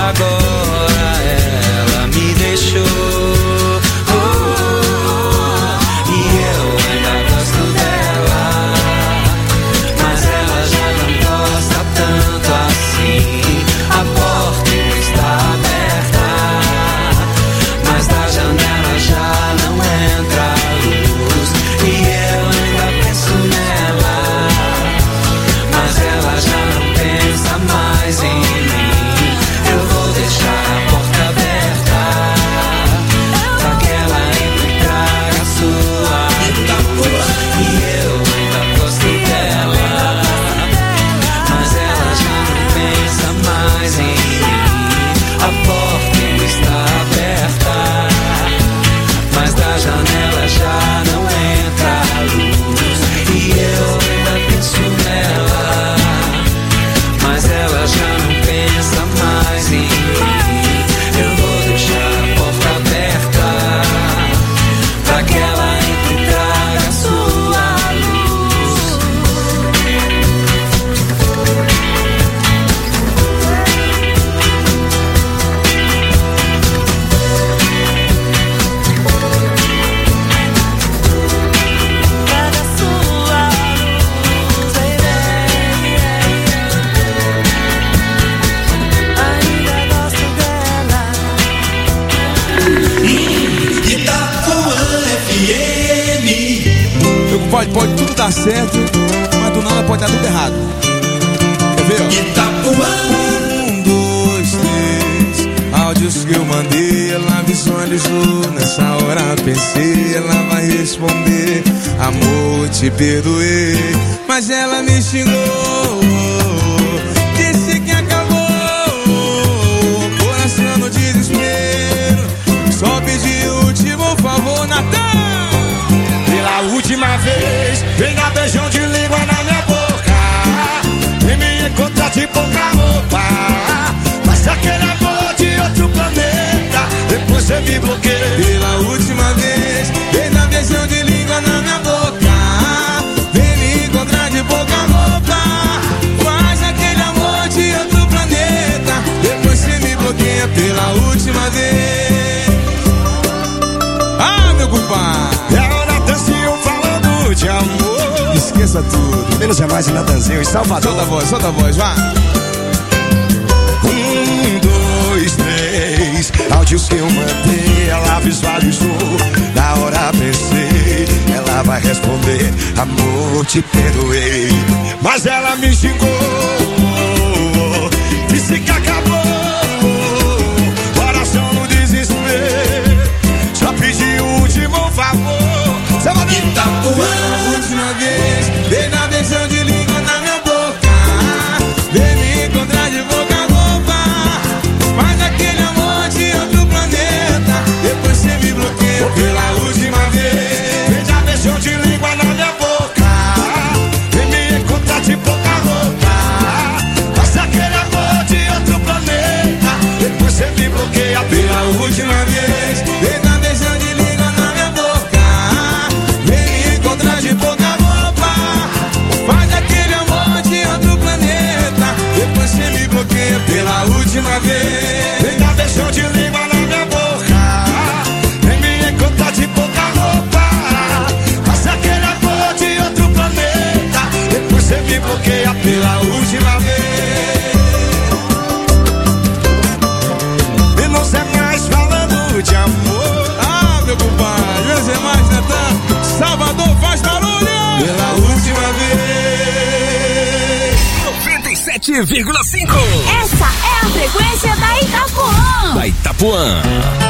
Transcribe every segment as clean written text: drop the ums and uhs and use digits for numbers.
agora ela me deixou. E eu ainda gosto dela, mas ela já não gosta tanto assim. A porta está aberta, mas da janela já não entra luz. E eu ainda penso nela, mas ela já não pensa mais em mim. Eu vou deixar a porta aberta pra que ela entre e traga a sua luz. E eu ainda gosto dela, mas ela já não pensa mais em mim. A porta está aberta, mas da janela já não entra luz. E eu ainda penso nela, mas ela já não pensa mais em mim. Eu vou deixar a porta aberta pra que ela entre e traga a sua luz. Traga a sua luz, baby. Ainda gosto dela. Itapuã FM. Pode tudo dar certo, mas do nada pode dar tudo errado. Quer ver, ó? Itapuã. 1, 2, 3. Áudios que eu mandei, ela visualizou. Nessa hora pensei, ela vai responder: amor, te perdoei. Mas ela me xingou, disse que acabou. Coração no desespero, só pedi o último favor, Natan. Pela última vez, vem dar beijão de língua na minha boca. Vem me encontrar de pouca roupa. Mas aquele amor de outro planeta, depois você me bloqueia. Pela última vez, vem dar beijão de língua na minha boca. Vem me encontrar de pouca roupa. Faz aquele amor de outro planeta, depois você me bloqueia. Pela última vez. Ah, meu compadre, É o Natanzinho falando de amor. esqueça tudo. Menos é mais o Natanzinho em Salvador. Solta a voz, vá. 1, 2, 3. Áudios que eu mandei, ela visualizou. Na hora pensei, ela vai responder: amor, te perdoei. Mas ela me xingou, disse que acabou. Coração no desespero, só pedi o último favor. Itapuã. Pela última vez, vem dar beijão de língua na minha boca. Vem me encontrar de boca roupa. Faz aquele amor de outro planeta, depois você me bloqueia. Pela última vez, Vem dar beijão de língua na minha boca. Vem me encontrar de pouca roupa. Faz aquele amor de outro planeta, depois você me bloqueia. pela última vez, vem dar beijão de língua na minha boca. Vem me encontrar de pouca roupa. Faz aquele amor de outro planeta, depois você me bloqueia. Pela última vez, Vem dar beijão de língua na minha boca. Vem me encontrar de pouca roupa. Faz aquele amor de outro planeta, depois você me bloqueia. pela última vez. E não sei mais falando de amor. Ah, meu compadre, menos é mais, Natan. Salvador faz barulho. Pela última vez. 97,5. Essa é a frequência da Itapuã. Da Itapuã.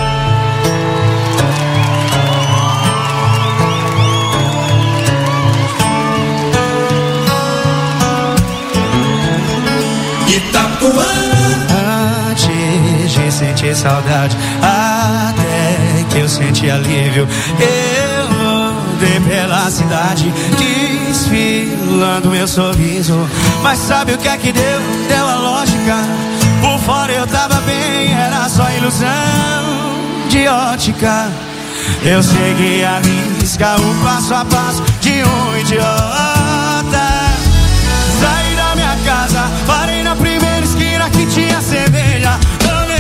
Itapuã. Antes de sentir saudade, até que eu senti alívio, eu andei pela cidade, desfilando meu sorriso. Mas sabe o que é que deu? Deu a lógica. Por fora eu tava bem, era só ilusão de ótica. Eu segui a risca, o passo a passo de um idiota. Saí da minha casa, parei na primeira esquina que tinha cerveja. Tomei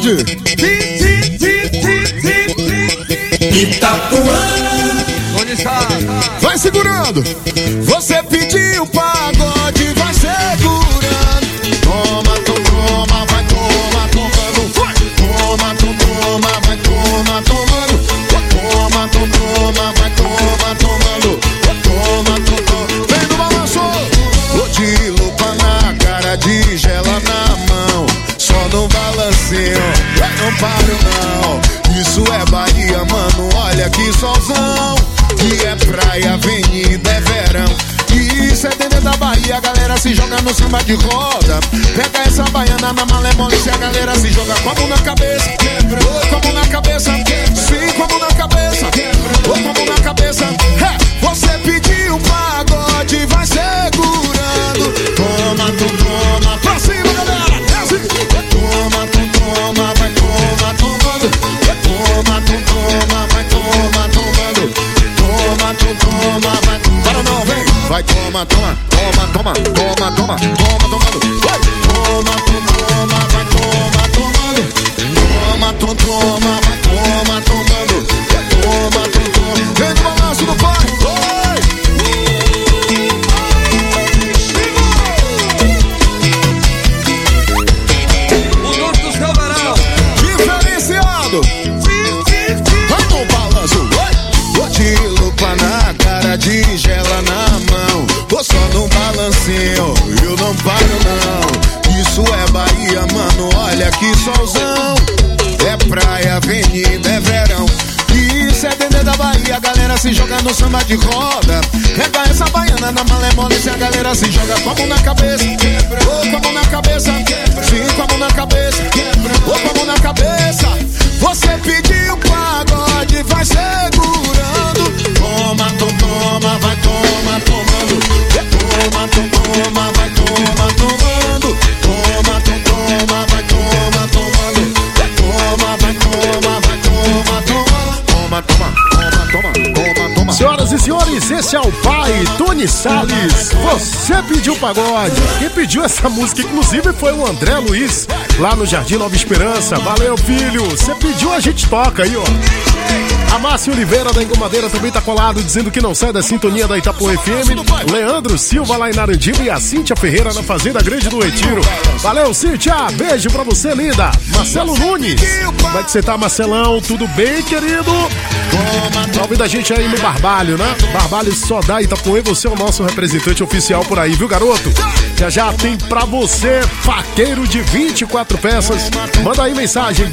pagode. Itapuã. Onde está? Vai segurando. Você pediu pagode, vai segurando. Toma, toma, vai tomando. Toma, toma, vai tomando. Toma, toma, vai tomando. Toma, toma. Vem no balanço. Vou de lupa na cara, de gela na mão. Só no balancinho, não paro não. Isso é Bahia, mano, olha que solzão. Que é praia, avenida, é verão. E isso é dentro da Bahia, a galera se joga no samba de roda. Pega essa baiana na malemole, se a galera se joga com a mão na cabeça. Com a mão na cabeça, sim, com a mão na cabeça. Com a mão na cabeça. Você pediu pagode, vai segurando. Toma, toma, pra cima, galera. É assim. Toma, toma, vai tomando. Toma, toma, vai tomando. Toma, toma, vai. Para não, vem. Vai, toma, toma, toma, toma, toma, toma, toma, tomando. Vai, toma, toma, vai, tomando. Toma, toma, vai, tomando. Toma, toma. Vem no balanço do pai. O norte do seu varal. Diferenciado. Vai no balanço, vai. Vou de lupa na cara, de gela na mão. Vou só no balancinho, eu não paro não. Isso é Bahia, mano, olha que solzão. É praia, avenida, é verão. Isso é dentro da Bahia, a galera se joga no samba de roda. Pega essa baiana na malemole, se a galera se joga com a mão na cabeça. Com a mão na cabeça, sim, com a mão na cabeça. Com a mão na cabeça. Você pediu pagode, vai segurando. Toma, toma, vai tomando. Toma, toma, vai tomando. Toma, toma, vai tomando. Toma, vai vai tomando. Toma, toma. Senhoras e senhores, esse é o pai, Tony Salles. Você pediu pagode. Quem pediu essa música, inclusive, foi o André Luiz, lá no Jardim Nova Esperança. Valeu, filho. Você pediu, a gente toca aí, ó. A Márcia Oliveira da Engomadeira também tá colado, dizendo que não sai da sintonia da Itapuã FM. Leandro Silva lá em Narandiba e a Cíntia Ferreira na Fazenda Grande do Retiro. Valeu, Cíntia. Beijo pra você, linda. Marcelo Nunes. Como é que você tá, Marcelão? Tudo bem, querido? Tá ouvindo a gente aí no Barbalho, né? Barbalho só dá Itapuã, você é o nosso representante oficial por aí, viu, garoto? Já tem pra você faqueiro de 24 peças. Manda aí mensagem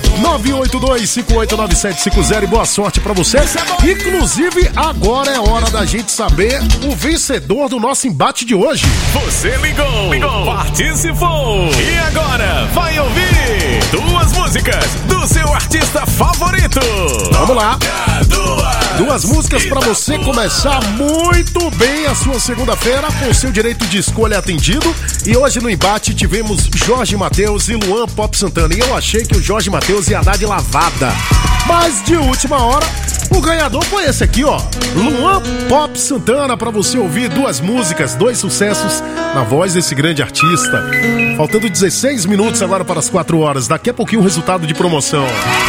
982589750 e boa sorte pra você. Inclusive, agora é hora da gente saber o vencedor do nosso embate de hoje. Você ligou, participou e agora vai ouvir duas músicas do seu artista favorito. Vamos lá. Duas músicas pra você começar muito bem a sua segunda-feira com o seu direito de escolha atendido. E hoje no embate tivemos Jorge Mateus e Luan Pop Santana. E eu achei que o Jorge Mateus ia dar de lavada, mas de última hora o ganhador foi esse aqui, ó, Luan Pop Santana, pra você ouvir duas músicas, dois sucessos na voz desse grande artista. Faltando 16 minutos agora para as 4 horas. Daqui a pouquinho o resultado de promoção.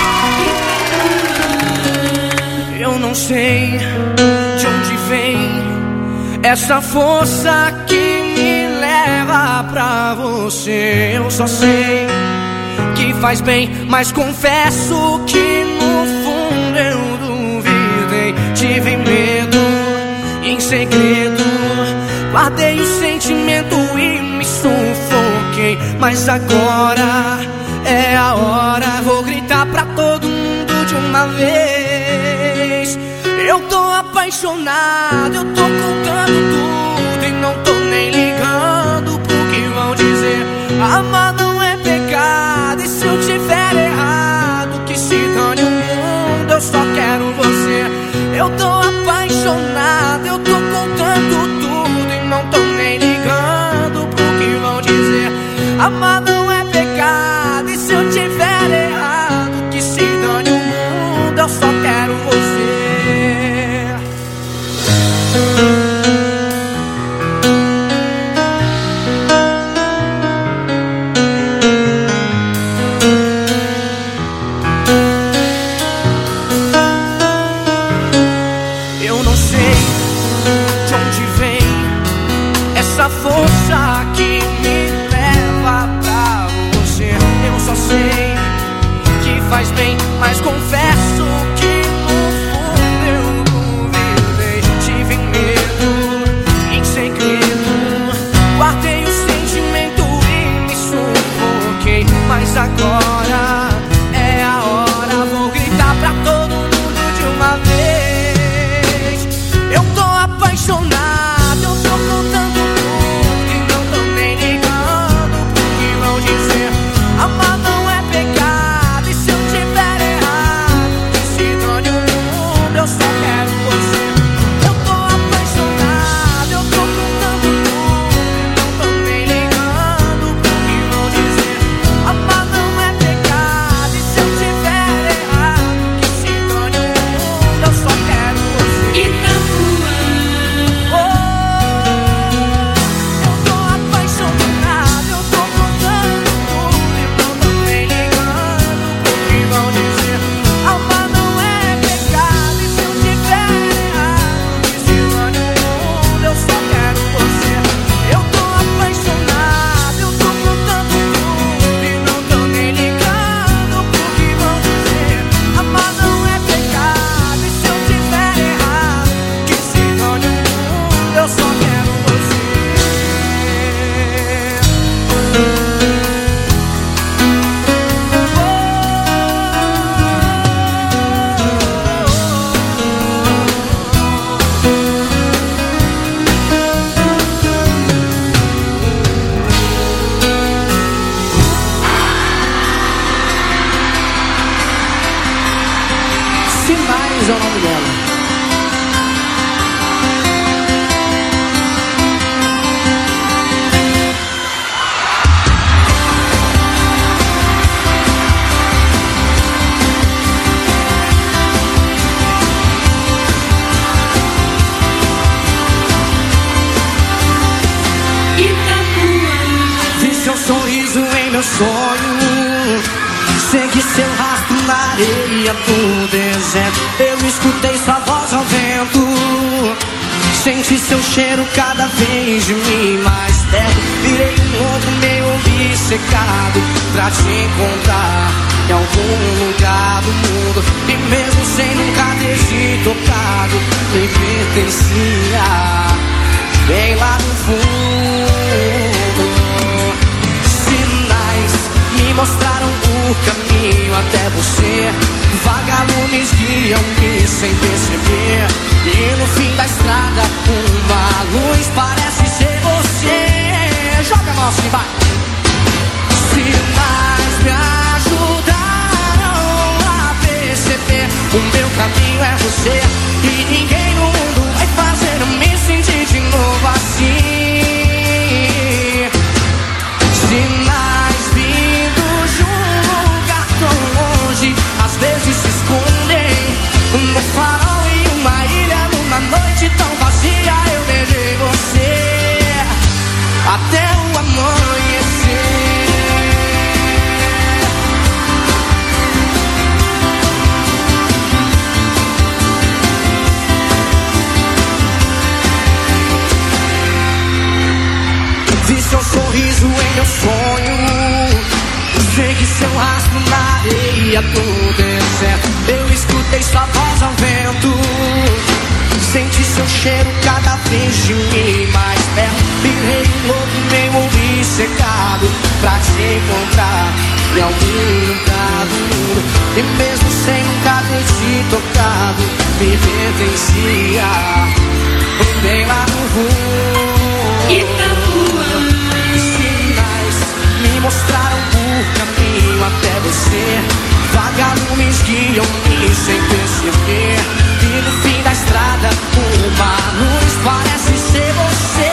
Eu não sei de onde vem essa força que me leva pra você. Eu só sei que faz bem, mas confesso que no fundo eu duvidei. Tive medo, em segredo guardei o sentimento e me sufoquei. Mas agora é a hora, vou gritar pra todo mundo de uma vez. Eu tô apaixonado, eu tô contando tudo e não tô nem ligando pro que vão dizer. Amar não é pecado, e se eu tiver errado, que se dane o mundo, eu só quero você. Eu tô apaixonado, eu tô contando tudo e não tô nem ligando pro que vão dizer. Amar não é pecado, e se eu tiver errado, que se dane o mundo, eu só quero você. essa força que me leva pra você. Eu só sei que faz bem, mas confesso que no fundo eu duvidei. Tive medo, em segredo, guardei o sentimento e me sufoquei. Mas agora é a hora, vou gritar pra todo mundo de uma vez. Eu tô apaixonado, eu tô contando tudo e não tô nem ligando pro que vão dizer. Amar não é pecado, e se eu tiver errado, que se dane o mundo, eu só quero você. Eu tô apaixonado, eu tô contando tudo e não tô nem ligando pro que vão dizer. Amar não é pecado, e se eu tiver errado, que se dane o mundo, eu só quero você. Itapuã. Eu tô apaixonado, eu tô contando tudo e não tô nem ligando pro que vão dizer. Amar não é pecado, e se eu tiver errado, que se dane o mundo, eu só quero você. Eu tô apaixonado, eu tô contando tudo e não tô nem ligando pro que vão dizer. Amar não é pecado, e se eu tiver errado, que se dane o mundo, eu só quero você. Sinais é o nome dela. Vi seu sorriso em meu sonho, segui seu rastro na areia do deserto. Eu escutei sua voz ao vento, senti seu cheiro cada vez de mim mais perto. Virei um louco meio obcecado pra te encontrar em algum lugar do mundo. E mesmo sem nunca ter te tocado, me pertencia bem lá no fundo. Sinais me mostraram o caminho até você. Vagalumes guiam-me sem perceber. E no fim da estrada uma luz parece ser você. Joga a mão assim, vai. Sinais me ajudaram a perceber o meu caminho é você. E ninguém no mundo vai fazer eu me sentir de novo assim. Sinais vindos de um lugar tão longe, às vezes se escondem no farol e uma ilha numa noite tão vazia. Eu beijei você até o amanhecer. Vi seu sorriso em meu sonho, segui seu rastro na areia do deserto. Eu escutei sua voz ao vento, senti seu cheiro cada vez de mim mais perto. Virei um louco meio obcecado pra te encontrar em algum lugar do mundo. E mesmo sem nunca ter te tocado, me pertencia bem lá no fundo. Sinais me mostraram o caminho até você. Vagalumes guiam-me sem perceber. E no fim da estrada uma luz parece ser você.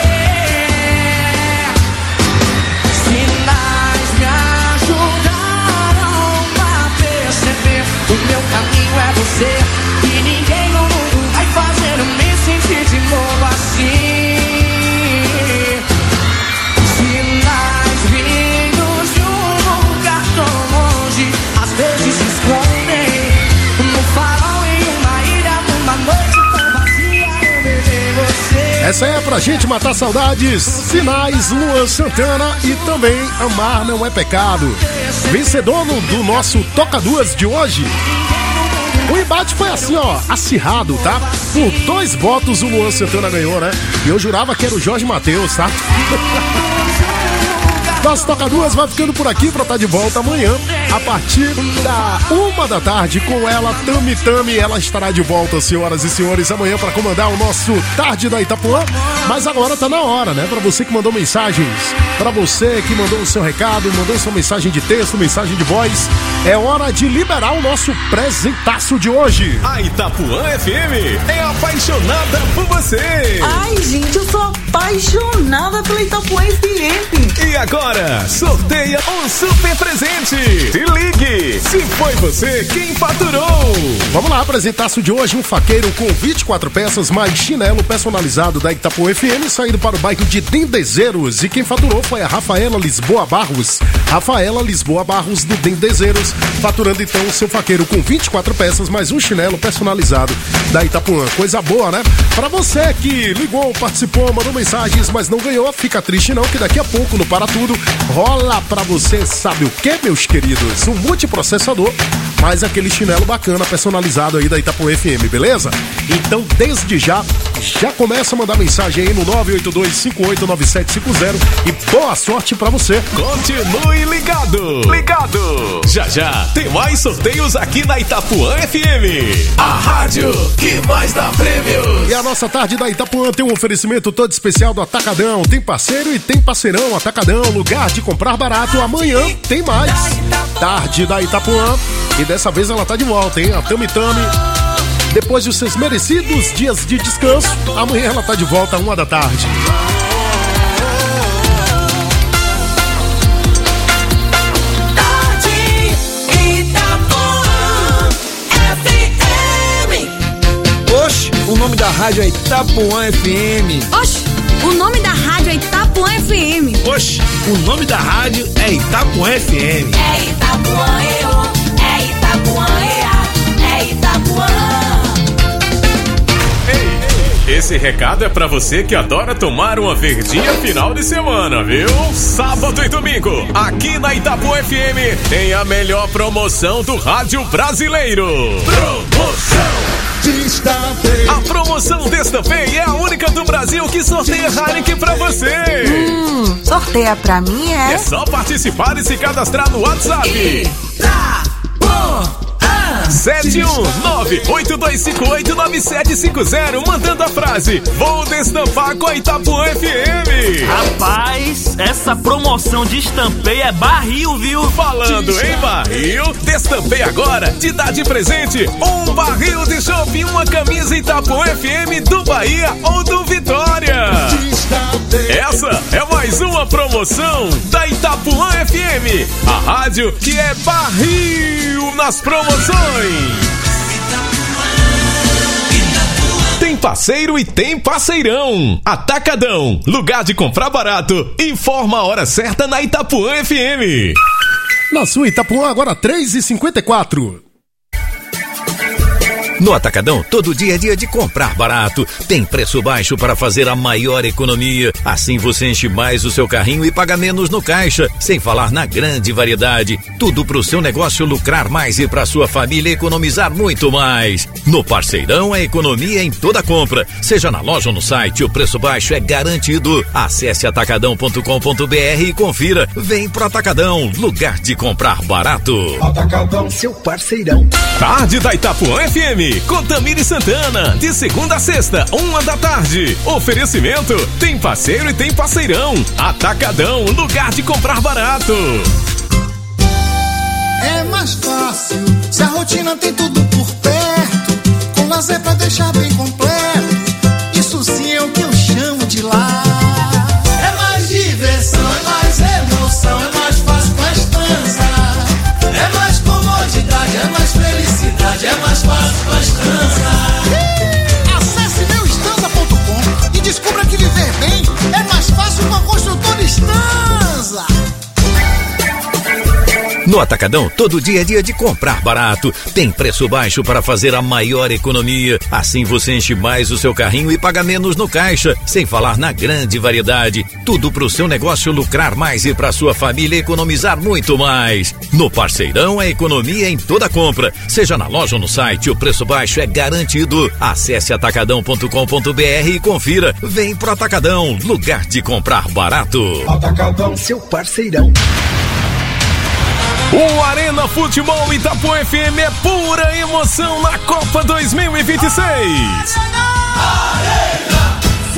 Sinais me ajudaram a perceber o meu caminho é você. E ninguém no mundo vai fazer eu me sentir Essa é pra gente matar saudades. Sinais, Luan Santana e também Amar Não É Pecado. Vencedor do nosso Toca Duas de hoje. O embate foi assim, ó, acirrado, tá? Por 2 votos o Luan Santana ganhou, né? E eu jurava que era o Jorge Mateus, tá? Nosso Toca Duas vai ficando por aqui pra estar de volta amanhã, a partir da 1 da tarde, com ela, Tami Tami. Ela estará de volta, senhoras e senhores, amanhã para comandar o nosso Tarde da Itapuã. Mas agora tá na hora, né? Pra você que mandou mensagens, pra você que mandou o seu recado, mandou sua mensagem de texto, mensagem de voz, é hora de liberar o nosso presentaço de hoje. A Itapuã FM é apaixonada por você. Ai, gente, eu sou apaixonada pela Itapuã FM. E agora, sorteia um super presente. Se ligue, se foi você quem faturou. Vamos lá, apresentaço de hoje, um faqueiro com 24 peças mais chinelo personalizado da Itapuã FM, saindo para o bairro de Dendezeiros. E quem faturou foi a Rafaela Lisboa Barros. Rafaela Lisboa Barros do Dendezeiros, faturando então o seu faqueiro com 24 peças mais um chinelo personalizado da Itapuã. Coisa boa, né? Para você que ligou, participou, mandou mensagens, mas não ganhou, fica triste não, que daqui a pouco no Para Tudo rola pra você, sabe o que, meus queridos? Um multiprocessador, mais aquele chinelo bacana personalizado aí da Itapuã FM, beleza? Então, desde já começa a mandar mensagem aí no 982589750 e boa sorte pra você. Continue ligado. Já tem mais sorteios aqui na Itapuã FM, a rádio que mais dá prêmios. E a nossa Tarde da Itapuã tem um oferecimento todo especial do Atacadão. Tem parceiro e tem parceirão. Atacadão, lugar de comprar barato. Amanhã tem mais Tarde da Itapuã. E dessa vez ela tá de volta, hein? A Tami Tami, depois dos seus merecidos dias de descanso, amanhã ela tá de volta 1 da tarde. Oxe, o nome da rádio é Itapuã FM. Oxe, o nome da rádio é Itapuã FM. Oxe, o nome da rádio é Itapuã FM. É Itapuã, é Itapuã, é Itapuã. Esse recado é pra você que adora tomar uma verdinha final de semana, viu? Sábado e domingo, aqui na Itapuã FM, tem a melhor promoção do rádio brasileiro. Promoção Destapei. A promoção Destapei é a única do Brasil que sorteia Heineken pra você. Sorteia pra mim, é? É só participar e se cadastrar no WhatsApp. 71982589750, mandando a frase: vou destampar com a Itapuã FM. Rapaz, essa promoção de Destampei é barril, viu? Falando em barril, Destampei agora te dá de presente um barril de chopp e uma camisa Itapuã FM do Bahia ou do Vitória. Essa é mais uma promoção da Itapuã FM, a rádio que é barril nas promoções. Tem parceiro e tem parceirão. Atacadão, lugar de comprar barato. Informa a hora certa na Itapuã FM. Na sua Itapuã, agora 3h54. No Atacadão, todo dia é dia de comprar barato. Tem preço baixo para fazer a maior economia. Assim você enche mais o seu carrinho e paga menos no caixa. Sem falar na grande variedade. Tudo para o seu negócio lucrar mais e para sua família economizar muito mais. No Parceirão, a economia em toda compra. Seja na loja ou no site, o preço baixo é garantido. Acesse atacadão.com.br e confira. Vem pro Atacadão, lugar de comprar barato. Atacadão, seu parceirão. Tarde da Itapuã FM. Com Tamiri Santana, de segunda a sexta, 1 da tarde. Oferecimento, tem parceiro e tem parceirão. Atacadão, lugar de comprar barato. É mais fácil, se a rotina tem tudo por perto, com lazer pra deixar bem completo. Isso sim é o que eu chamo de lar. É mais diversão, é mais emoção, é mais fácil com a estança. É mais comodidade, é mais felicidade, é mais fácil com a estança. Acesse meuestanza.com e descubra que viver bem é mais fácil com a construtora Estanza. No Atacadão, todo dia é dia de comprar barato. Tem preço baixo para fazer a maior economia. Assim você enche mais o seu carrinho e paga menos no caixa. Sem falar na grande variedade. Tudo pro seu negócio lucrar mais e pra sua família economizar muito mais. No Parceirão, a economia em toda compra. Seja na loja ou no site, o preço baixo é garantido. Acesse atacadão.com.br e confira. Vem pro Atacadão, lugar de comprar barato. Atacadão, seu parceirão. O Arena Futebol Itapuã FM é pura emoção na Copa 2026. Arena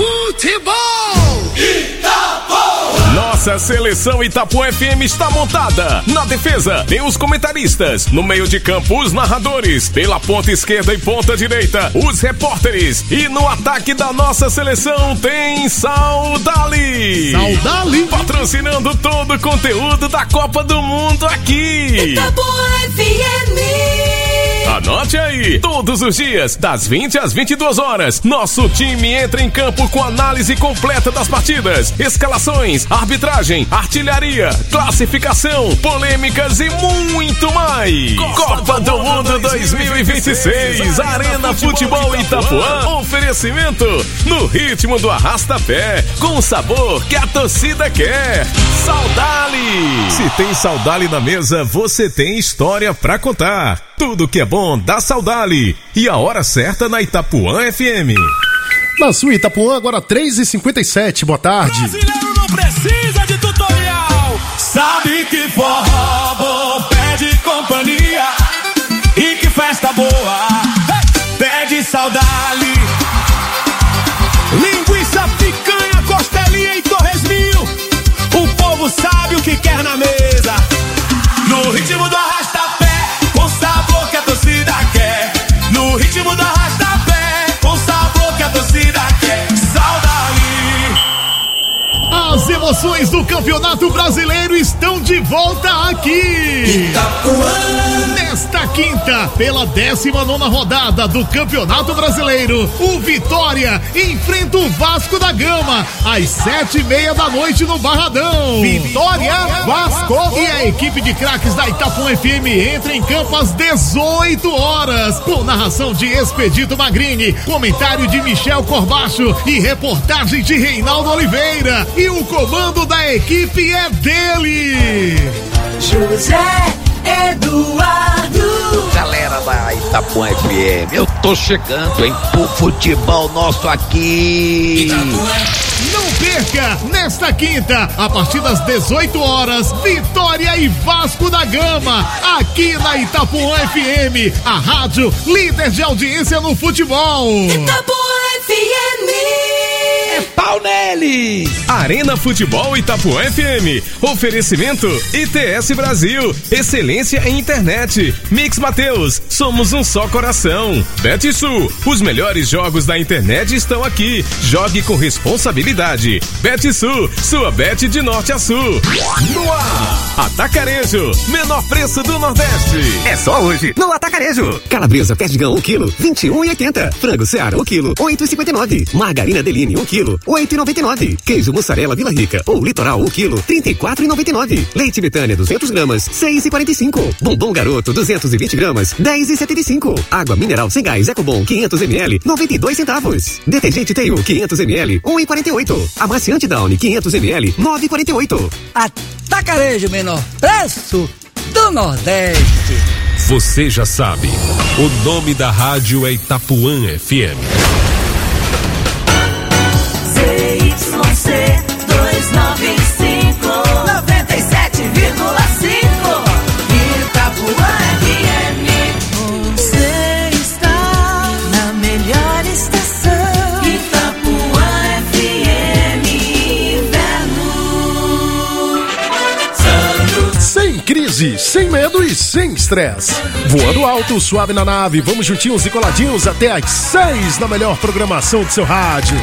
Futebol Itapuã. Nossa seleção Itapuã FM está montada. Na defesa, tem os comentaristas. No meio de campo, os narradores. Pela ponta esquerda e ponta direita, os repórteres. E no ataque da nossa seleção tem Saudali. Saudali. Patrocinando todo o conteúdo da Copa do Mundo aqui. Itapuã FM. Anote aí, todos os dias, das 20 às 22 horas, nosso time entra em campo com análise completa das partidas, escalações, arbitragem, artilharia, classificação, polêmicas e muito mais. Copa do Mundo 2026, Arena Futebol Itapuã, oferecimento no ritmo do arrasta-pé, com o sabor que a torcida quer. Saudali! Se tem Saudali na mesa, você tem história pra contar. Tudo que é bom dá Saudali. E a hora certa na Itapuã FM. Na sua Itapuã, agora 3h57. Boa tarde. Brasileiro não precisa de tutorial. Sabe que forró bom pede companhia. E que festa boa pede Saudali. Linguiça, picanha, costelinha e torresminho. O povo sabe o que quer na mesa. No ritmo do arrasta-pé, com sabor que a torcida quer. No ritmo do arrasta-pé, com sabor que a torcida quer. Saudali. As emoções do Campeonato Brasileiro estão de volta aqui. Itapuã. Nesta quinta, pela 19ª rodada do Campeonato Brasileiro, o Vitória enfrenta o Vasco da Gama às 7h30 da noite no Barradão. Vitória, Vasco e a equipe de craques da Itapuã FM entra em campo às 18 horas, com narração de Expedito Magrini, comentário de Michel Corbacho e reportagem de Reinaldo Oliveira. E o comando da equipe é dele, José Eduardo. Galera da Itapuã FM, eu tô chegando, hein, pro futebol nosso aqui. Não perca, nesta quinta, a partir das 18 horas, Vitória e Vasco da Gama, aqui na Itapuã FM, a rádio líder de audiência no futebol. Itapuã FM. Pau neles! Arena Futebol Itapuã FM. Oferecimento ITS Brasil. Excelência em internet. Mix Mateus. Somos um só coração. BetSul. Os melhores jogos da internet estão aqui. Jogue com responsabilidade. BetSul. Sua bet de norte a sul. No ar. Atacarejo. Menor preço do Nordeste. É só hoje no Atacarejo. Calabresa Perdigão 1 kg, 21,80. Frango Seara 1 kg, 8,59. Margarina Deline 1 kg, 8,99. Queijo mussarela Vila Rica ou Litoral 1 kg, 34,99. Leite Betânia 200 gramas, 6,45. Bombom Garoto 220 gramas, 10,75. Água mineral sem gás Ecobom 500 ml, 92 centavos. Detergente Teio 500 ml, 1,48. Amaciante Downy 500 ml, 9,48. Atacarejo, menor preço do Nordeste. Você já sabe, o nome da rádio é Itapuã FM. ZYC 295 97,5 Itapuã FM. Você está na melhor estação. Itapuã FM Inverno. Sem crise, sem medo e sem estresse. Voando alto, suave na nave. Vamos juntinhos e coladinhos até às 6 na melhor programação do seu rádio.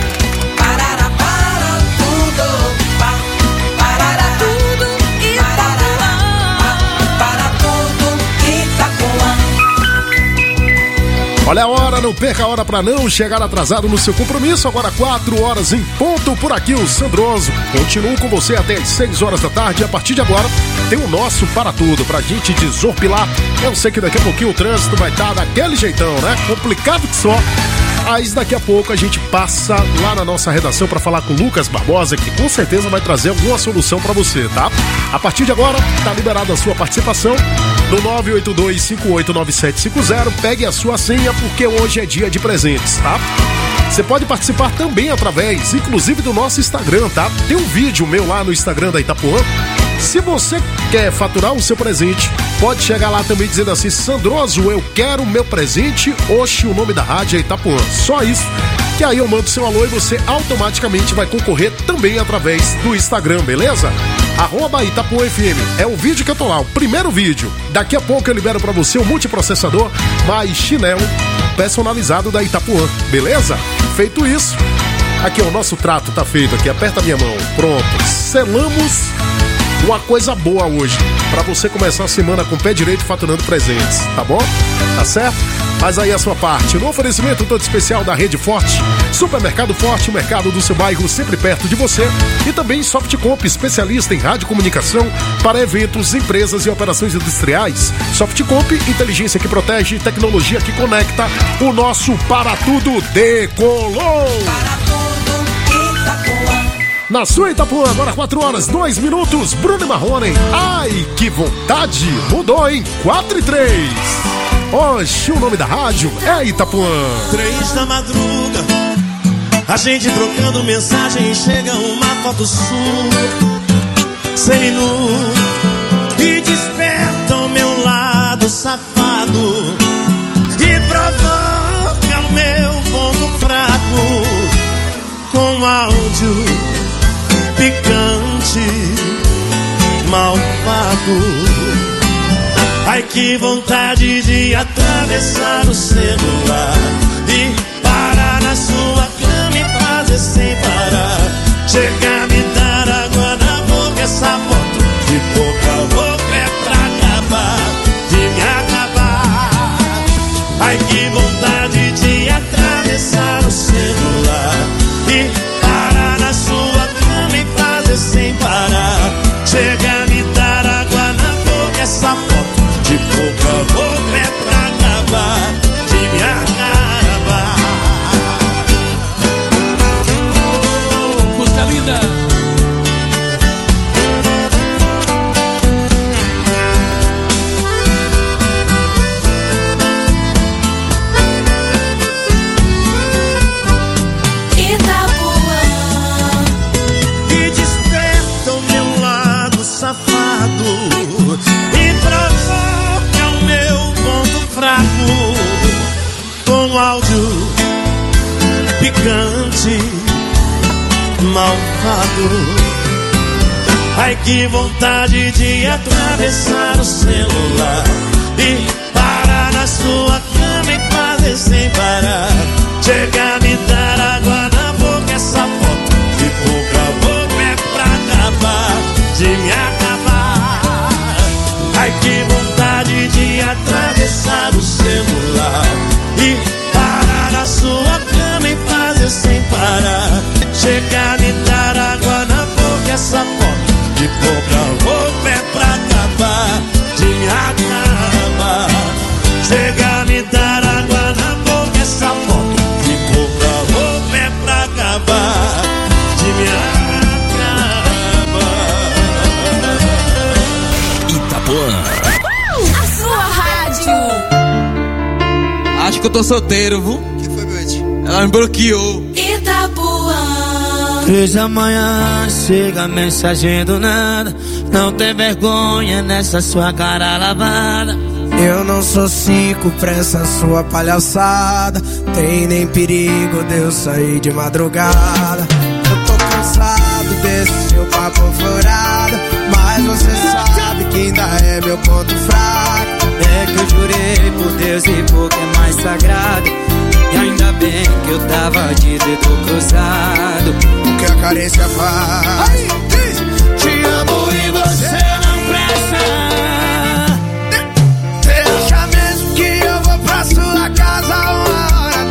Olha a hora, não perca a hora pra não chegar atrasado no seu compromisso. Agora 4 horas em ponto por aqui, o Sandroso. Continuo com você até as 6 horas da tarde. E a partir de agora tem o nosso Para Tudo, pra gente desorpilar. Eu sei que daqui a pouquinho o trânsito vai estar daquele jeitão, né? Complicado que só. Mas daqui a pouco a gente passa lá na nossa redação para falar com o Lucas Barbosa, que com certeza vai trazer alguma solução para você, tá? A partir de agora, tá liberada a sua participação no 982589750. Pegue a sua senha, porque hoje é dia de presentes, tá? Você pode participar também através, inclusive, do nosso Instagram, tá? Tem um vídeo meu lá no Instagram da Itapuã. Se você quer faturar o seu presente, pode chegar lá também dizendo assim: Sandroso, eu quero meu presente. Oxe, o nome da rádio é Itapuã. Só isso, que aí eu mando seu alô e você automaticamente vai concorrer também através do Instagram, beleza? @ItapuãFM. É o vídeo que eu tô lá, o primeiro vídeo. Daqui a pouco eu libero pra você o multiprocessador mais chinelo personalizado da Itapuã, beleza? Feito isso, aqui ó, o nosso trato tá feito aqui. Aperta a minha mão. Pronto, selamos uma coisa boa hoje, pra você começar a semana com o pé direito faturando presentes, tá bom? Tá certo? Faz aí a sua parte. No oferecimento todo especial da Rede Forte, Supermercado Forte, o mercado do seu bairro sempre perto de você. E também Softcomp, especialista em radiocomunicação para eventos, empresas e operações industriais. Softcomp, inteligência que protege, tecnologia que conecta. O nosso Para Tudo decolou! Na sua Itapuã, agora 4 horas, 2 minutos, Bruno e Marrone. Ai, que vontade! Mudou, hein? 4 e 3. Hoje o nome da rádio é Itapuã. 3 da madruga, a gente trocando mensagem, chega uma foto sua, seminu, e desperta o meu lado safado, e provoca o meu ponto fraco, com áudio picante, malvado. Ai, que vontade de atravessar o celular e parar na sua cama e fazer sem parar. Chegar, me dar água na boca, essa foto de boca a boca é pra acabar, de me acabar. Ai, que vontade de atravessar o celular e parar na sua cama e fazer sem parar. Chegar, me dar água na boca, essa foto de boca a boca é pra acabar, de me acabar. Música linda. Itapuã. E desperta o meu lado safado e provoca o meu ponto fraco, com áudio picante, malvado. Ai, que vontade de atravessar o celular e parar na sua cama e fazer sem parar. Chegar, me dar água na boca, essa foto de boca a boca é pra acabar, de me acabar. Ai, que vontade de atravessar o celular e parar na sua cama e fazer sem parar. Chegar, me dar água na boca, essa foto de boca a boca é pra acabar, de me acabar. Chegar, me dar água na boca, essa foto de boca a boca é pra acabar, de me acabar. Itapuã. A sua rádio. Acho que eu tô solteiro, viu? O que foi, Bete? Ela me bloqueou. Itapuã. 3 da manhã, chega a mensagem do nada. Não tem vergonha nessa sua cara lavada. Eu não sou 5 pra essa sua palhaçada. Tem nem perigo de eu sair de madrugada. Eu tô cansado desse seu papo furado, mas você sabe que ainda é meu ponto fraco. É que eu jurei por Deus e por que é mais sagrado. E ainda bem que eu tava de dedo cruzado. O que a carência faz? Ai, te amo e você não presta. Você acha mesmo que eu vou pra sua casa uma hora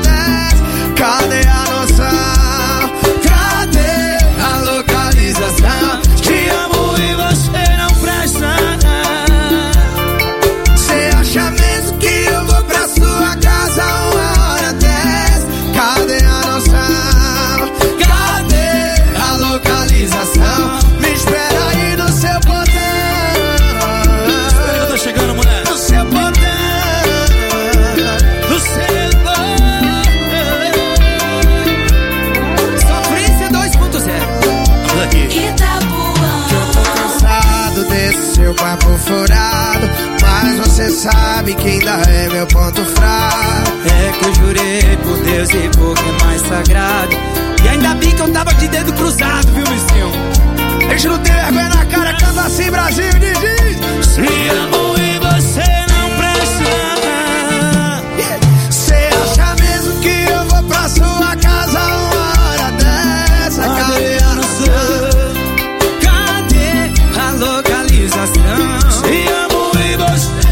sabe que ainda é meu ponto fraco. É que eu jurei por Deus e por quem é mais sagrado. E ainda bem que eu tava de dedo cruzado, viu, Luizinho? A gente não tem vergonha na cara, canta assim, Brasil, diz. Se amo e você não presta. Cê acha mesmo que eu vou pra sua casa uma hora dessa? Cadê a noção? Cadê a localização? Se amo e você.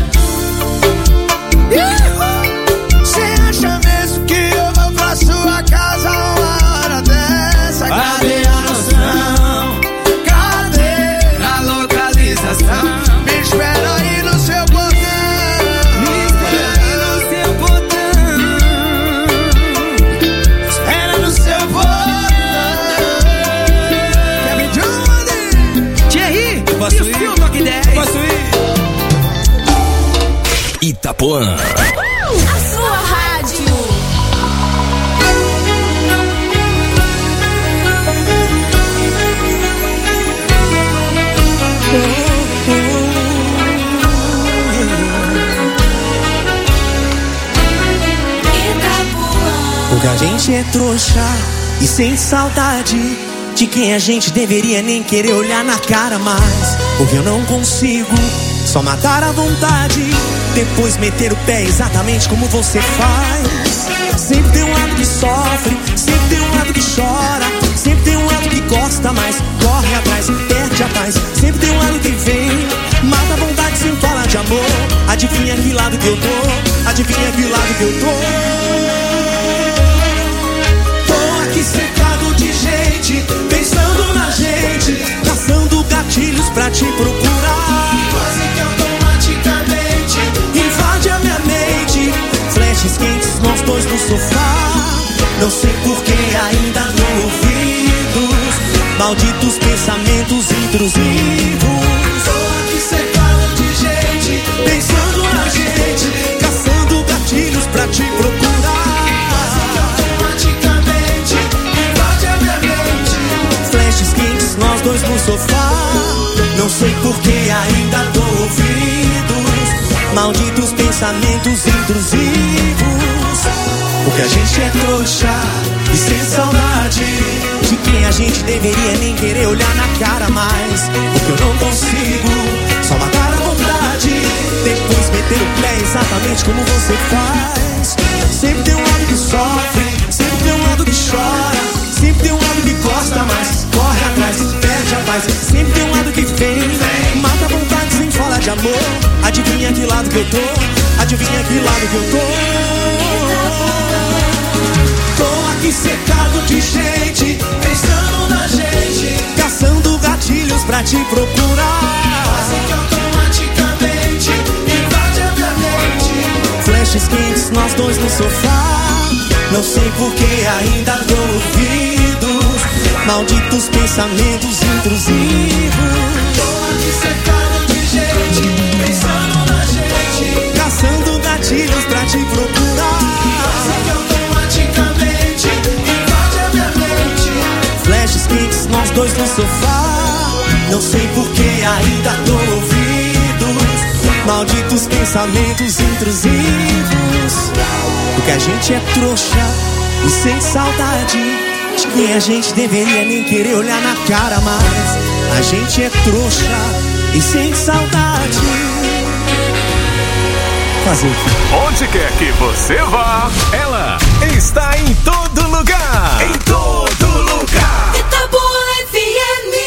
Cê acha mesmo que eu vou pra sua casa uma hora dessa? Cadê a noção? Cadê a localização? Me espera aí no seu portão. Me espera aí no seu portão. Espera no seu portão. Kevin Johnny. Thierry, posso ir? Toque 10. Posso ir? Itapuã. A sua rádio. Porque a gente é trouxa e sem saudade de quem a gente deveria nem querer olhar na cara mais. Porque eu não consigo só matar a vontade, depois meter o pé exatamente como você faz. Sempre tem um lado que sofre, sempre tem um lado que chora, sempre tem um lado que gosta mais, corre atrás, perde a paz. Sempre tem um lado que vem, mata a vontade sem falar de amor. Adivinha que lado que eu tô, adivinha que lado que eu tô. Tô aqui cercado de gente, pensando na gente, caçando gatilhos pra te procurar. Quase que automaticamente invade a minha mente, flashes quentes, nós dois no sofá. Não sei por que ainda dou ouvidos, malditos pensamentos intrusivos. Tô aqui cercado de gente, pensando na gente, caçando gatilhos pra te procurar. Quase que automaticamente invade a minha mente, flashes quentes, nós dois no sofá. Não sei por que ainda dou ouvidos, malditos pensamentos intrusivos. Porque a gente é trouxa e sem saudade de quem a gente deveria nem querer olhar na cara mais. Porque eu não consigo só matar a vontade, depois meter o pé exatamente como você faz. Sempre tem um lado que sofre, sempre tem um lado que chora, sempre tem um lado que gosta mais, corre atrás, perde a paz. Sempre tem um lado que vem, mata a vontade sem falar de amor. Adivinha que lado que eu tô, adivinha que lado que eu tô. Tô aqui cercado de gente, pensando na gente, caçando gatilhos pra te procurar. Quase que automaticamente invade a minha mente, flashes quentes, nós dois no sofá. Não sei por que ainda dou ouvidos, malditos pensamentos intrusivos. Tô aqui cercado de gente, pensando na gente, caçando gatilhos pra te procurar. Quase que automaticamente invade a minha mente, flashes quentes, nós dois no sofá. Não sei por que ainda dou ouvidos, malditos pensamentos intrusivos. Porque a gente é trouxa e sem saudade de quem a gente deveria nem querer olhar na cara mais. A gente é trouxa e sem saudade. Fazer o quê? Onde quer que você vá, ela está em todo lugar. Em todo lugar. Itapuã FM.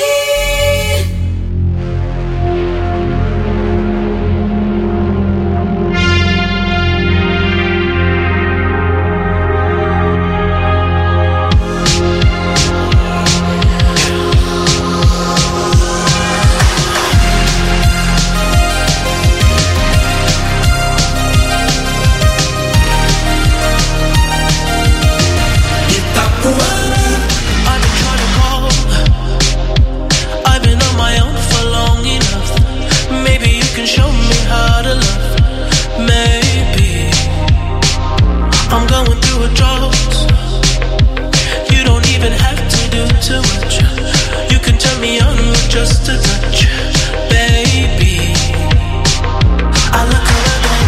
Just a touch, baby. I look around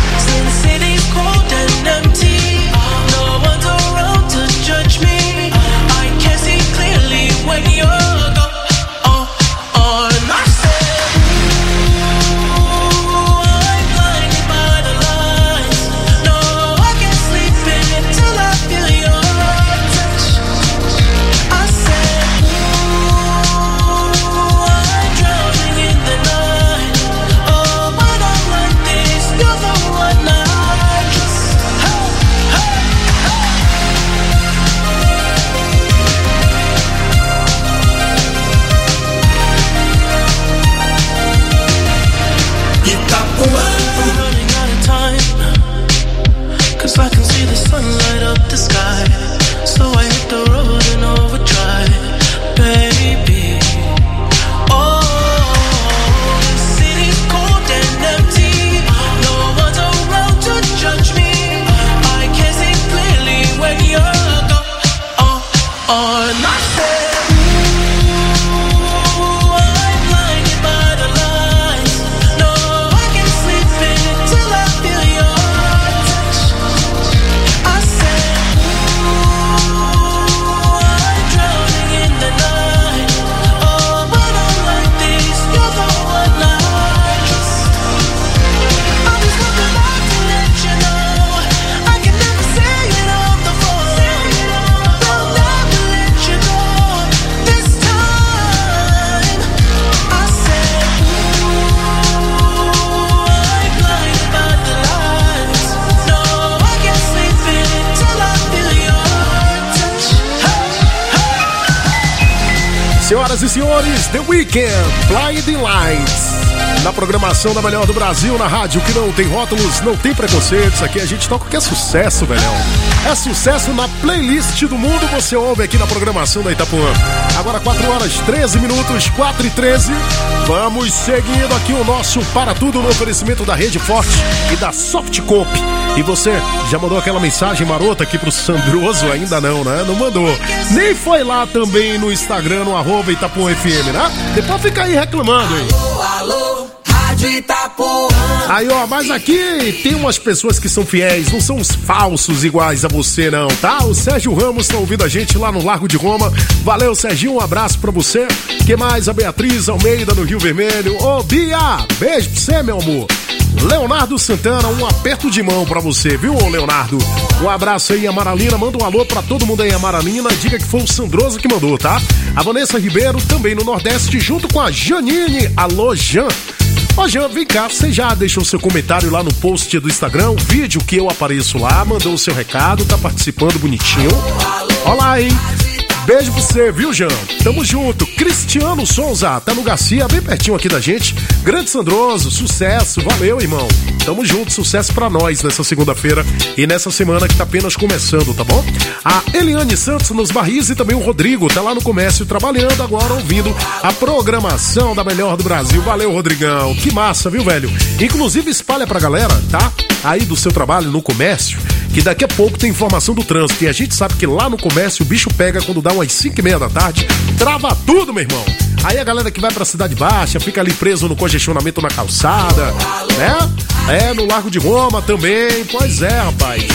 senhores, The Weeknd, Blinding Lights. Na programação da melhor do Brasil, na rádio que não tem rótulos, não tem preconceitos. Aqui a gente toca o que é sucesso, velhão. É sucesso na playlist do mundo, você ouve aqui na programação da Itapuã. Agora 4 horas 13 minutos, 4h13. Vamos seguindo aqui o nosso Para Tudo no oferecimento da Rede Forte e da Softcop. E você já mandou aquela mensagem marota aqui pro Sandroso? Ainda não, né? Não mandou. Nem foi lá também no Instagram, no @Itapuã FM, né? Depois fica aí reclamando, hein? Alô, Rádio Itapuã. Aí, ó, mas aqui tem umas pessoas que são fiéis, não são os falsos iguais a você, não, tá? O Sérgio Ramos tá ouvindo a gente lá no Largo de Roma. Valeu, Serginho, um abraço pra você. Que mais? A Beatriz Almeida no Rio Vermelho. Ô, Bia, beijo pra você, meu amor. Leonardo Santana, um aperto de mão pra você, viu, Leonardo? Um abraço aí, Amaralina, manda um alô pra todo mundo aí, Amaralina, diga que foi o Sandroso que mandou, tá? A Vanessa Ribeiro, também no Nordeste, junto com a Janine. Alô, Jan. Ó, Jean, vem cá, você já deixou seu comentário lá no post do Instagram, o vídeo que eu apareço lá, mandou o seu recado, tá participando bonitinho. Olá, hein? Beijo pra você, viu, Jean? Tamo junto. Cristiano Souza, tá no Garcia, bem pertinho aqui da gente. Grande Sandroso, sucesso, valeu, irmão. Tamo junto, sucesso pra nós nessa segunda-feira e nessa semana que tá apenas começando, tá bom? A Eliane Santos nos Barris e também o Rodrigo, tá lá no comércio trabalhando, agora ouvindo a programação da melhor do Brasil. Valeu, Rodrigão, que massa, viu, velho? Inclusive espalha pra galera, tá? Aí do seu trabalho no comércio, que daqui a pouco tem informação do trânsito. E a gente sabe que lá no comércio o bicho pega quando dá umas 5h30 da tarde, trava tudo, meu irmão. Aí a galera que vai pra Cidade Baixa fica ali preso no congestionamento na calçada, né? No Largo de Roma também. Pois é, rapaz.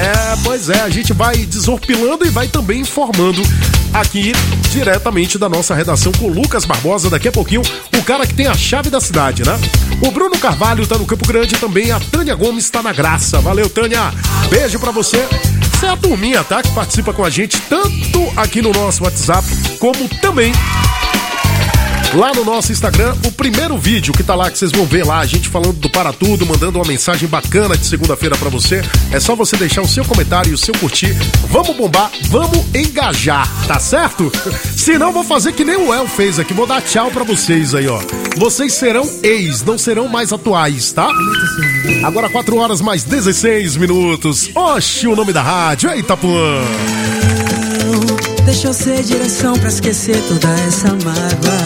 Pois é, a gente vai desorpilando e vai também informando aqui diretamente da nossa redação com o Lucas Barbosa. Daqui a pouquinho, o cara que tem a chave da cidade, né? O Bruno Carvalho tá no Campo Grande também. A Tânia Gomes tá na Graça. Valeu, Tânia. Beijo pra você. Essa é a turminha, tá? Que participa com a gente tanto aqui no nosso WhatsApp como também lá no nosso Instagram. O primeiro vídeo que tá lá, que vocês vão ver lá, a gente falando do Para Tudo, mandando uma mensagem bacana de segunda-feira pra você. É só você deixar o seu comentário e o seu curtir. Vamos bombar, vamos engajar, tá certo? Senão vou fazer que nem o El fez aqui, vou dar tchau pra vocês aí, ó. Vocês serão ex, não serão mais atuais, tá? Agora 4 horas mais 16 minutos. Oxe, o nome da rádio é Itapuã. Deixa eu ser direção pra esquecer toda essa mágoa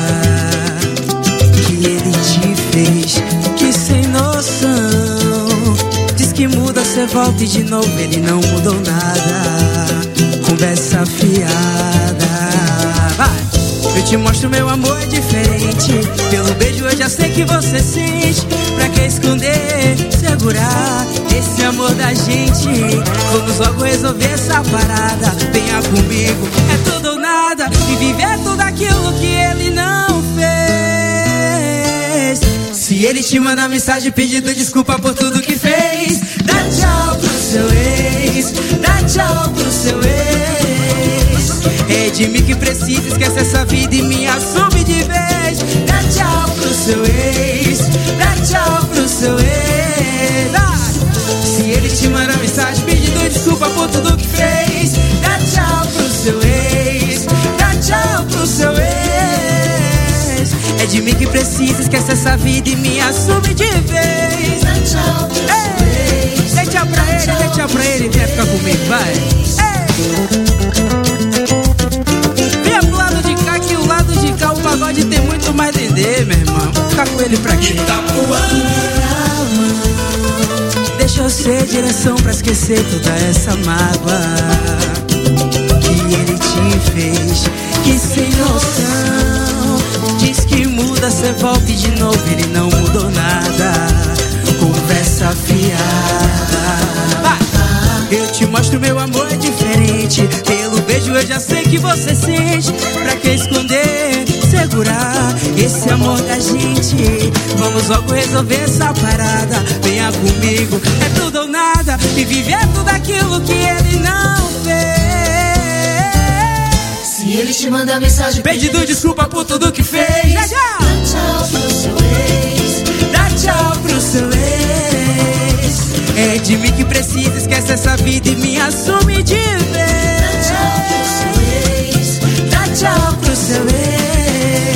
que ele te fez, que sem noção. Diz que muda, cê volta e de novo ele não mudou nada. Conversa fiada. Vai, eu te mostro meu amor é diferente. Pelo beijo eu já sei que você sente. Pra que esconder, segurar esse amor da gente? Vamos logo resolver essa parada. Venha comigo, é tudo ou nada. E viver tudo aquilo que ele não fez. Se ele te manda mensagem pedindo desculpa por tudo que fez, dá tchau pro seu ex, dá tchau pro seu ex. É de mim que precisa, esquece essa vida e me assume de vez. Dá tchau pro seu ex, dá tchau pro seu ex. Se ele te manda mensagem pedindo desculpa por tudo que fez, dá tchau pro seu ex, dá tchau pro seu ex. É de mim que precisa, esquece essa vida e me assume de vez. Dá tchau pro seu ex, dá tchau pra ele, dá tchau pra ele, vem ficar comigo, vai. Vem pro lado de cá, que o lado de cá o pagode tem muito mais dendê, meu irmão. Vou ficar com ele pra quê? Deixa eu ser direção pra esquecer toda essa mágoa que ele te fez, que sem noção. Diz que muda, cê volta e de novo ele não mudou nada. Conversa fiada. Eu te mostro meu amor é diferente. Pelo beijo eu já sei que você sente. Pra que esconder, segurar esse amor da gente? Vamos logo resolver essa parada. Venha comigo, é tudo ou nada. E viver tudo aquilo que ele não fez. Se ele te manda mensagem pedindo desculpa por tudo que fez, dá tchau pro seu ex, dá tchau pro seu ex. É de mim que precisa, esquece essa vida e me assume de vez. Dá tchau pro seu ex, dá tchau pro seu ex.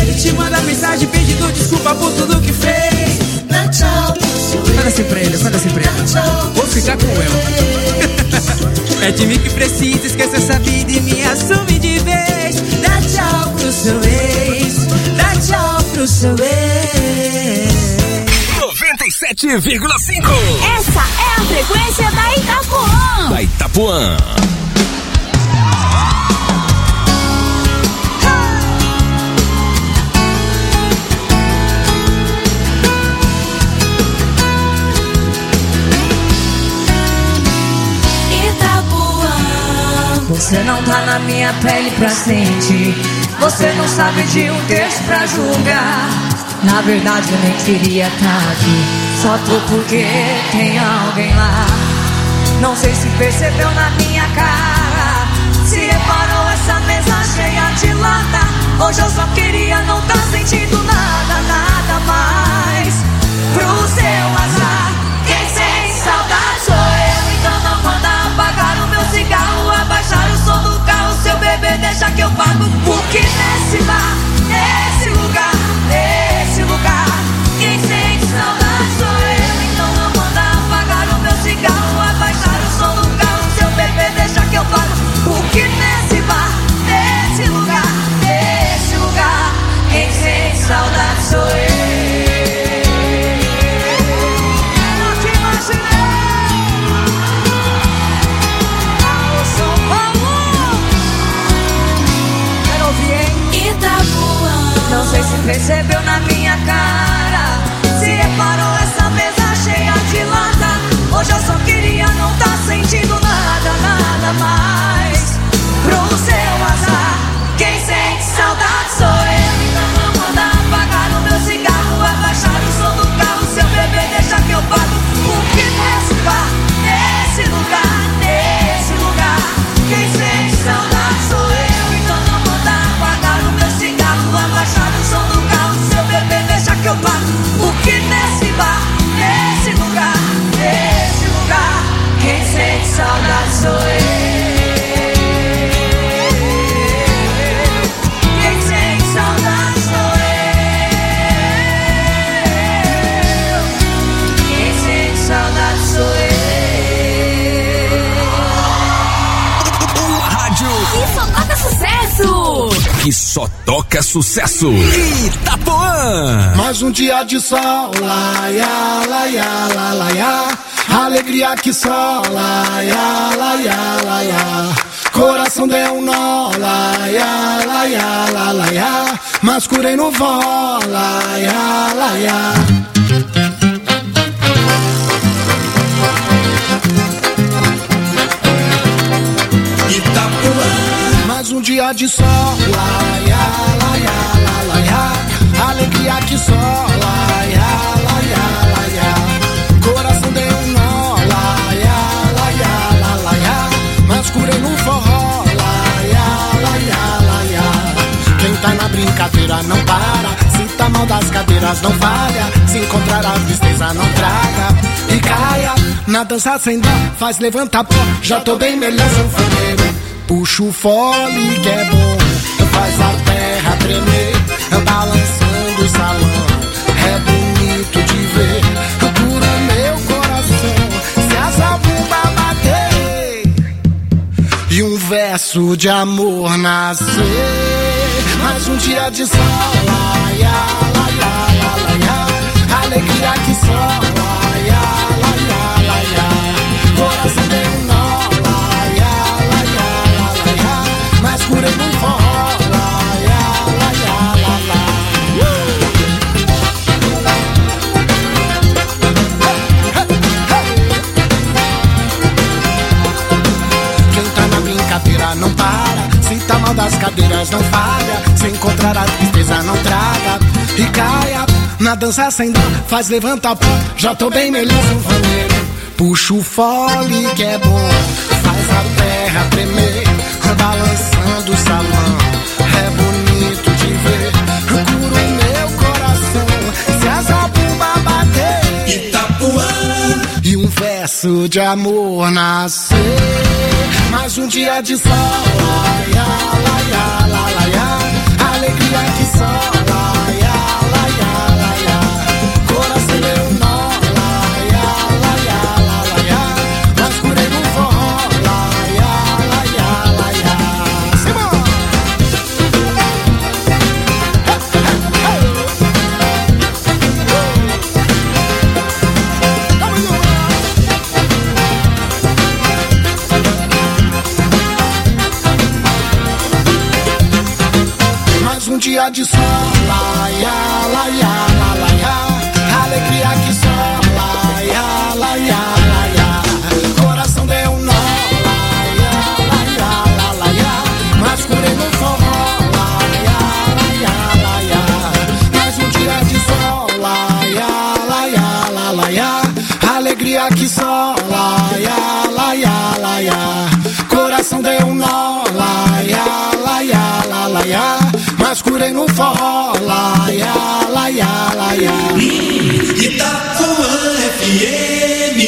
Ele te manda mensagem pedindo desculpa por tudo que fez. Dá tchau pro seu ex. Fala assim pra ele, fala assim pra ele. Vou ficar com eu. É de mim que precisa, esqueça essa vida e me assume de vez. Dá tchau pro seu ex. Dá tchau pro seu ex. 97,5. Essa é a frequência da Itapuã. Da Itapuã. Você não tá na minha pele pra sentir. Você não sabe de um terço pra julgar. Na verdade eu nem queria tá aqui. Só tô porque tem alguém lá. Não sei se percebeu na minha cara. Se reparou essa mesa cheia de lata. Hoje eu só queria não tá sentindo nada, nada mais. Pro seu azar, quem sente saudade sou eu. Então não manda apagar o meu cigarro, abaixar o som do carro. Seu bebê deixa que eu pago. Porque nesse bar, nesse lugar, quem sente saudade sou eu. Então não manda apagar o meu cigarro, abaixar o som do carro. Seu bebê deixa que eu pago. Porque nesse bar, nesse lugar, quem sente saudade sou eu. Não sei se percebeu na minha cara. Se reparou essa mesa cheia de lata. Hoje eu só queria não tá sentindo nada, nada mais. Pro seu azar, quem sente saudade sou eu. Então não manda apagar o meu cigarro, abaixar o som do carro. Seu bebê deixa que eu pago. Porque nesse bar, nesse lugar, quem sente saudade sou eu. Então não manda apagar o meu cigarro, abaixar o som do carro. Seu bebê deixa que eu pago. Porque nesse bar, nesse lugar, quem sente saudade sou eu. Quem sente saudade sou eu. Quem sente saudade sou eu. Uma rádio que só toca sucesso. Que só toca sucesso. Itapuã. Mais um dia de sol, laia, laia, la, laia. Alegria que só, laia, laia, laia. Coração deu um nó, laia, laia, la, laia. Mas curei no vó, laia, laia. Itapuã. Mais um dia de sol, laia, laia, la, laia. Alegria que só, laia, laia, laia. Coração deu um nó, laia, laia, la, laia. Mas curei no forró, laia, laia, laia. Quem tá na brincadeira não para. Se tá mal das cadeiras não falha. Se encontrar a tristeza não traga. E caia na dança sem dó, faz levantar pó. Já tô bem melhor, sanfoneiro. Puxa o fole que é bom, faz a terra tremer, balançando o salão, é bonito de ver, cura meu coração, se essa bomba bater, e um verso de amor nascer, mais um dia de sol, laia, laia, laia, laia, alegria que só, laia, laia, laia, coração deu um nó. Mas curei no forró, laia, laia, laia. Quem tá na brincadeira não para. Se tá mal das cadeiras não falha. Se encontrar a tristeza não traga. E caia na dança sem dó, faz levantar pó. Já tô bem melhor, sanfoneiro. Puxa o fole que é bom, faz a terra tremer, balançando o salão, é bonito de ver, cura o meu coração, se essa bomba bater, Itapuã, e um verso de amor nascer, mais um dia de sol, laia, laia, laia, laia. alegria que só laia, laia, laia. Coração deu nó, laia, laia, laia. Mas curei no forró, laia, laia, laia. Simão! Mais um dia de sol, laia, laia, laia. Alegria que só, laia, laia, laia. Coração deu um nó, laia, laia, laia. Mas curei no forró, laia, laia, laia. Mais um dia de sol, laia, laia, laia. Alegria que só, laia, laia, laia. Coração deu um nó, laia, laia, laia. Mas curei no forró, laia, laia, laia. Itapuã FM.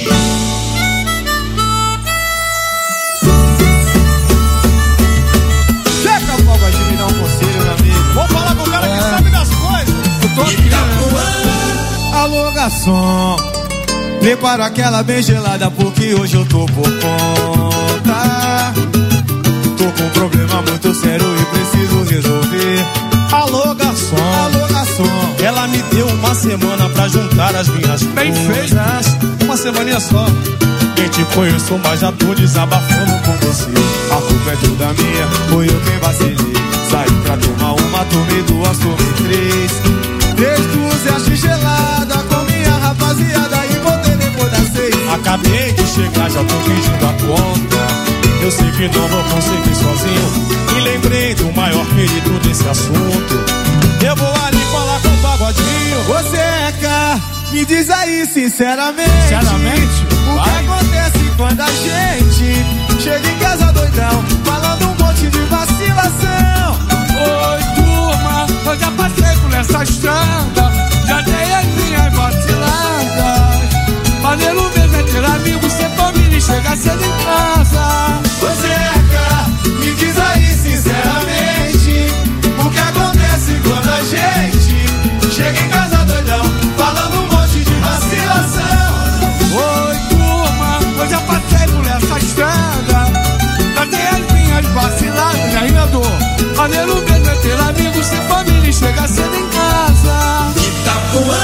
Chega, Paulo, de me dar um conselho, meu amigo. Vou falar com o cara que sabe das coisas. Eu tô aqui. Alô, garçom. Preparo aquela bem gelada porque hoje eu tô por conta. Tô com um problema muito sério e preciso resolver. Alô, garçom. Alô, garçom. Ela me deu uma semana pra juntar as minhas bem feitas. Uma semaninha só. Nem te conheço, mas já tô desabafando com você. A culpa é toda minha, foi eu quem vacilei. Saí pra tomar uma, tomei duas, tomei três. 3 gelada com minha rapaziada e voltei depois das 6. Acabei de chegar, já tô pedindo a conta. Eu sei que não vou conseguir sozinho. E lembrei do maior perito desse assunto. Eu vou ali falar com o Pagodinho. Você é cá, me diz aí sinceramente. Sinceramente? O que acontece quando a gente chega em casa doidão, falando um monte de vacilação? Oi, turma, eu já passei por essa estrada. Já dei as minhas vaciladas. Maneiro mesmo é ter amigo, ser família e chegar cedo em casa. Você é cá, me diz aí sinceramente. O que acontece quando a gente chega em casa doidão, falando um monte de vacilação? Oi, turma, eu já passei por essa estrada. Já dei as minhas vaciladas, e ainda dou. Maneiro mesmo é ter amigo, ser família e chegar cedo em casa. Itapuã.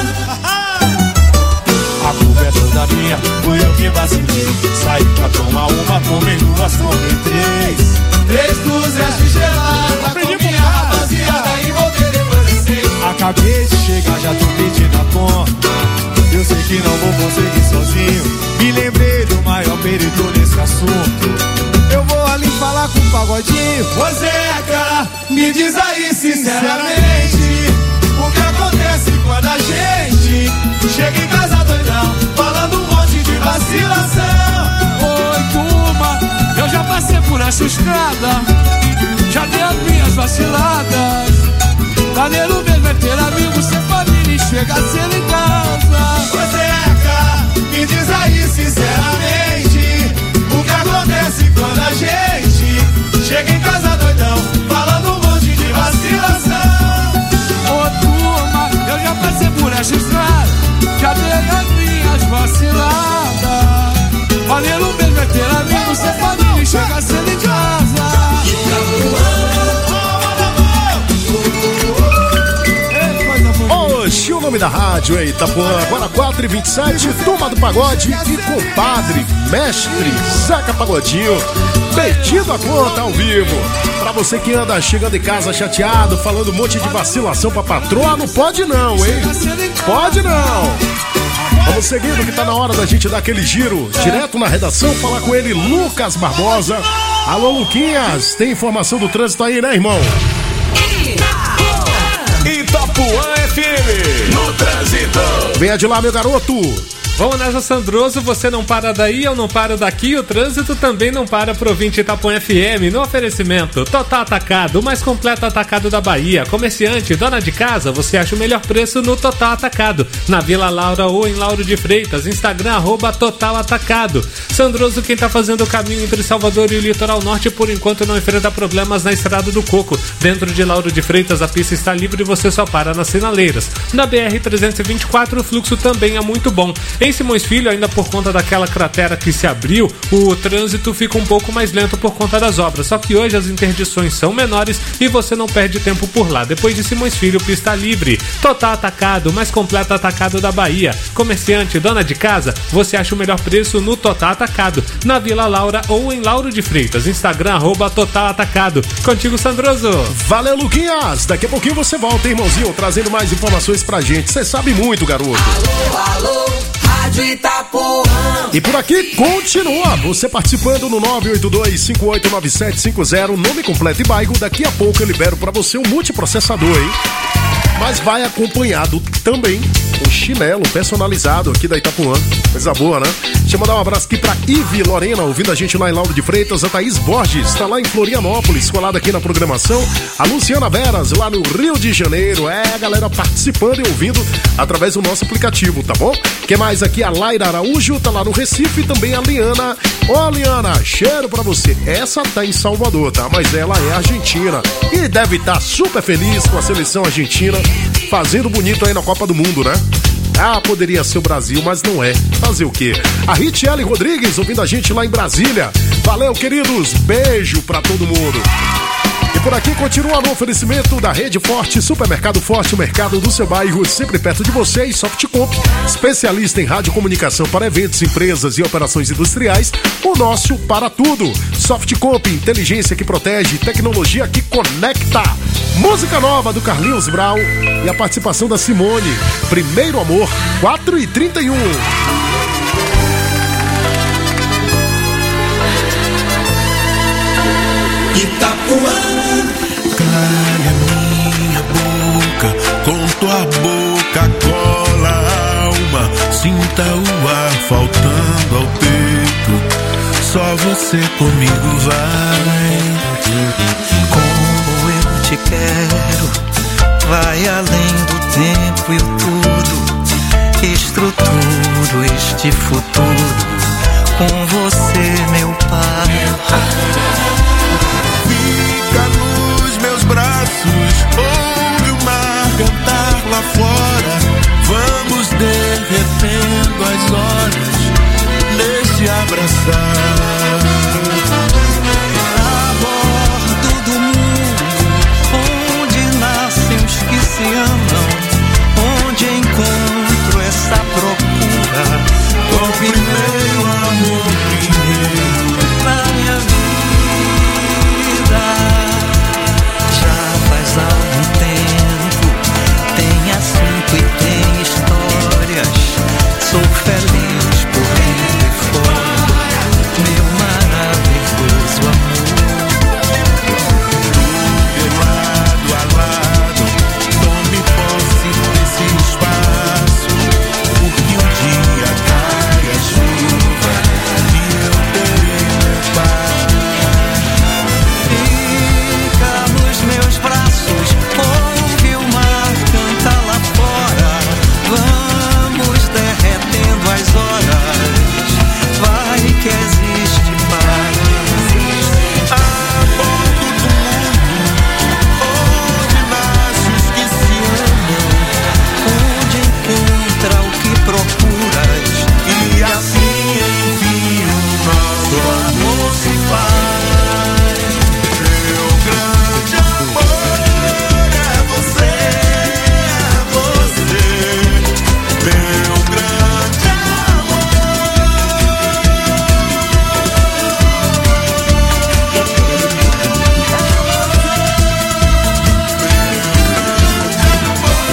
A culpa é toda minha, fui eu que vacilei. Saí pra tomar uma, tomei duas, tomei três. 3 de gelada com minha rapaziada e voltei depois de 6. Acabei de chegar, já tô pedindo a conta. Eu sei que não vou conseguir sozinho. Me lembrei do maior perito nesse assunto. Eu vou ali falar com o Pagodinho. Você é cá, me diz aí sinceramente. O que acontece quando a gente chega em casa doidão, falando um monte de vacilação? Oi, turma, eu já passei por essa estrada. Já dei as minhas vaciladas. Maneiro mesmo é ter amigos, ser família e chegar cedo em casa. Você é cá, me diz aí sinceramente. O que acontece quando a gente chega em casa doidão, falando um monte de vacilação? Ô, turma, eu já passei por essa estrada. Já dei as minhas vaciladas. Maneiro mesmo é ter amigos, ser família e chegar cedo em casa. Oxi, o nome da rádio é Itapuã. Agora 4h27, Turma do Pagode e compadre, mestre Zeca Pagodinho, pedindo a conta ao vivo. Pra você que anda chegando em casa chateado, falando um monte de vacilação pra patroa, não pode não, hein? Pode não. Vamos seguindo que tá na hora da gente dar aquele giro direto na redação, falar com ele, Lucas Barbosa. Alô, Luquinhas, tem informação do trânsito aí, né, irmão? Itapuã FM, no trânsito. Venha de lá, meu garoto. Vamos nessa, Sandroso, você não para daí, eu não paro daqui, o trânsito também não para pro ouvinte Itapuã FM, no oferecimento Total Atacado, o mais completo atacado da Bahia. Comerciante, dona de casa, você acha o melhor preço no Total Atacado, na Vila Laura ou em Lauro de Freitas, Instagram, @Total Atacado. Sandroso, quem tá fazendo o caminho entre Salvador e o litoral norte, por enquanto não enfrenta problemas na Estrada do Coco. Dentro de Lauro de Freitas, a pista está livre e você só para nas sinaleiras. Na BR-324, o fluxo também é muito bom. Em Simões Filho, ainda por conta daquela cratera que se abriu, o trânsito fica um pouco mais lento por conta das obras. Só que hoje as interdições são menores e você não perde tempo por lá. Depois de Simões Filho, pista livre. Total Atacado, o mais completo atacado da Bahia. Comerciante, dona de casa, você acha o melhor preço no Total Atacado, na Vila Laura ou em Lauro de Freitas. Instagram, @Total Atacado. Contigo, Sandroso. Valeu, Luquinhas. Daqui a pouquinho você volta, irmãozinho, trazendo mais informações pra gente. Você sabe muito, garoto. Alô, Rádio Itapuã. E por aqui continua você participando no 982-589750, nome completo e bairro. Daqui a pouco eu libero pra você um multiprocessador, hein? Mas vai acompanhado também um chinelo personalizado aqui da Itapuã. Coisa boa, né? Deixa eu mandar um abraço aqui pra Ive Lorena, ouvindo a gente lá em Lauro de Freitas. A Thaís Borges tá lá em Florianópolis, colada aqui na programação. A Luciana Veras, lá no Rio de Janeiro. A galera participando e ouvindo através do nosso aplicativo, tá bom? Quem mais aqui? A Laira Araújo tá lá no Recife. E também a Liana. Ó, Liana, cheiro pra você. Essa tá em Salvador, tá? Mas ela é argentina e deve estar super feliz com a seleção argentina fazendo bonito aí na Copa do Mundo, né? Ah, poderia ser o Brasil, mas não é. Fazer o quê? A Richelle Rodrigues ouvindo a gente lá em Brasília. Valeu, queridos. Beijo pra todo mundo. E por aqui continua no oferecimento da Rede Forte, Supermercado Forte, o mercado do seu bairro, sempre perto de você, e Softcomp, especialista em radiocomunicação para eventos, empresas e operações industriais, o nosso para tudo. Softcomp, inteligência que protege, tecnologia que conecta. Música nova do Carlinhos Brau e a participação da Simone. Primeiro Amor, 4h31. Itapuã. Calha minha boca, com tua boca cola a alma. Sinta o ar faltando ao peito, só você comigo vai. Como eu te quero, vai além do tempo e o tudo. Estruturo este futuro com você.